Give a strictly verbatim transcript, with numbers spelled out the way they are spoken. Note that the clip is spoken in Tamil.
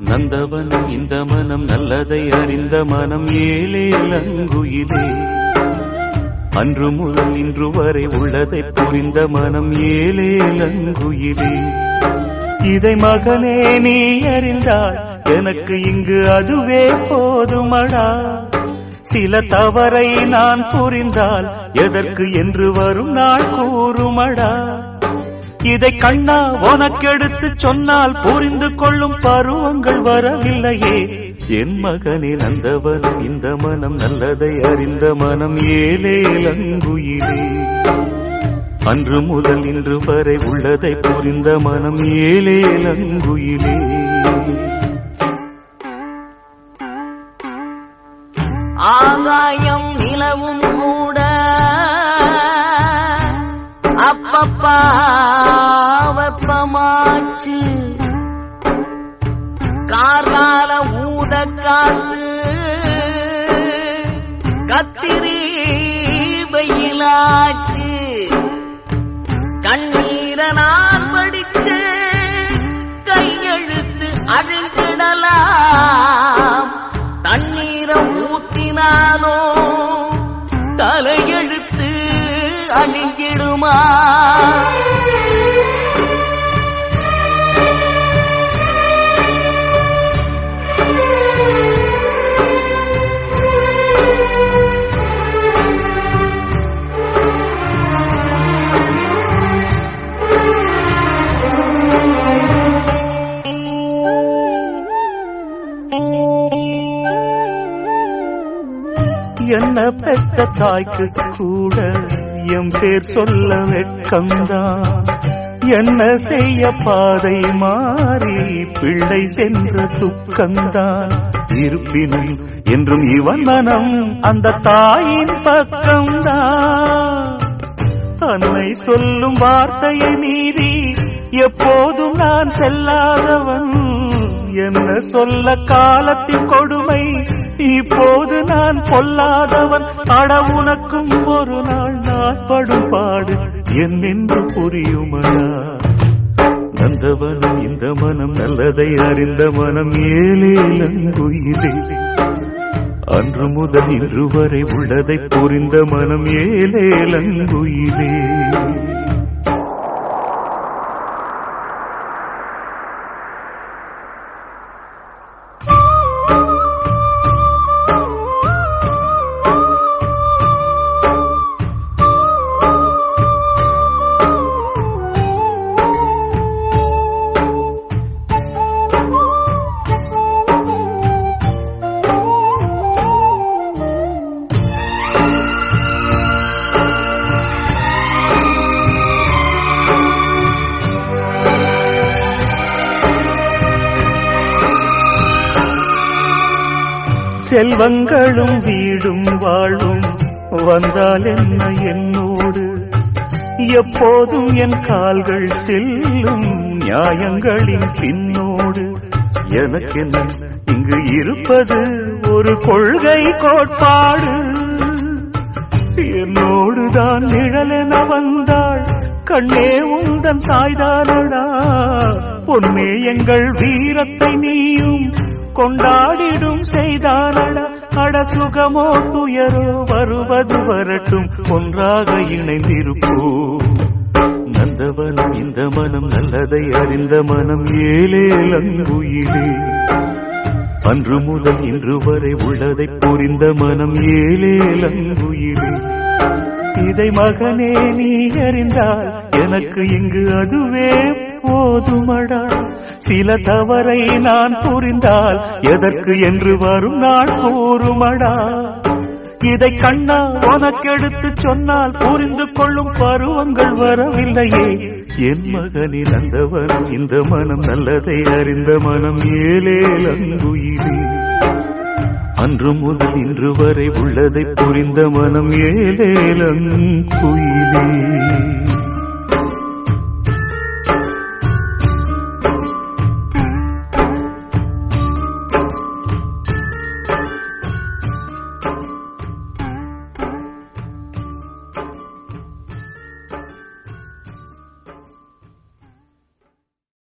நந்தவனம் இந்த மனம் நல்லதை அறிந்த மனம் ஏலேலங்குயிலே. அன்று முதல் இன்று வரை உள்ளதை புரிந்த மனம் ஏலேலங்குயிலே. இதை மகனே நீ அறிந்தால் எனக்கு இங்கு அதுவே போதுமடா. சில தவறை நான் புரிந்தால் எதற்கு என்று வரும் நாள் கூறுமடா. இதை கண்ணா உனக்கெடுத்து சொன்னால் புரிந்து கொள்ளும் பருவங்கள் வரவில்லையே. என் மகனே நந்தவனம் இந்த மனம் நல்லதை அறிந்த மனம் ஏலேலங்குயிலே. அன்று முதல் இன்று வரை உள்ளதை புரிந்த மனம் ஏலேலங்குயிலே. ஆகாயம் நிலவும் கூட அப்பப்பா வெப்பமாச்சு. கார்கால ஊத காத்து கத்திரி வெயிலாச்சு. கண்ணீர நான் படிச்ச கையெழுத்து அழிஞ்சிடலாம். தண்ணீர ஊத்தினாலோ தலையெழுத்து அழிஞ்சிடுமா? என்ன பெற்ற தாய்க்கு கூட எம் பேர் சொல்ல வெட்கம்தான். என்ன செய்ய பாதை மாறி பிள்ளை சென்ற துக்கம்தான். இருப்பினும் என்றும் இவன் மனம் அந்த தாயின் பக்கம்தான். தன்னை சொல்லும் வார்த்தையை மீறி எப்போதும் நான் செல்லாதவன். என்ன சொல்ல காலத்தின் கொடுமை இப்போது நான் கொல்லாதவன். அட உனக்கும் ஒரு நாள் நான் படும் பாடு என்னென்று புரியுமடா. நந்தவனம் இந்த மனம் நல்லதை அறிந்த மனம் ஏலேலங்குயிலே. அன்று முதல் இன்று வரை உள்ளதை புரிந்த மனம் ஏலேலங்குயிலே. செல்வங்களும் வீடும் வாழும் வந்தால் என்ன என்னோடு. எப்போதும் என் கால்கள் செல்லும் நியாயங்களின் பின்னோடு. எனக்கென்ன இங்கு இருப்பது ஒரு கொள்கை கோட்பாடு. என்னோடுதான் நிழலென வந்தாள் கண்ணே உந்தன் தாய்தானடா. பொன்னே எங்கள் வீரத்தை நீயும் கொண்டாடிடும் செய்தானடா. அட சுகமோ துயரோ வருவது வரட்டும் ஒன்றாக இணைந்திருப்போம். நந்தவனம் இந்த மனம் நல்லதை அறிந்த மனம் ஏலேலங்குயிலே. அன்று முதல் இன்று வரை உள்ளதை புரிந்த மனம் ஏலேலங்குயிலே. இதை மகனே நீ அறிந்தால் எனக்கு இங்கு அதுவே போதுமடா. சில தவறை நான் புரிந்தால் எதற்கு என்று வரும் நாள் கூறுமடா. இதை கண்ணா உனக்கெடுத்து சொன்னால் புரிந்து கொள்ளும் பருவங்கள் வரவில்லையே. என் மகனின் நந்தவனம் இந்த மனம் நல்லதை அறிந்த மனம் ஏலேலங்குயிலே. அன்று முதல் இன்று வரை உள்ளதை புரிந்த மனம் ஏலேலங்குயிலே.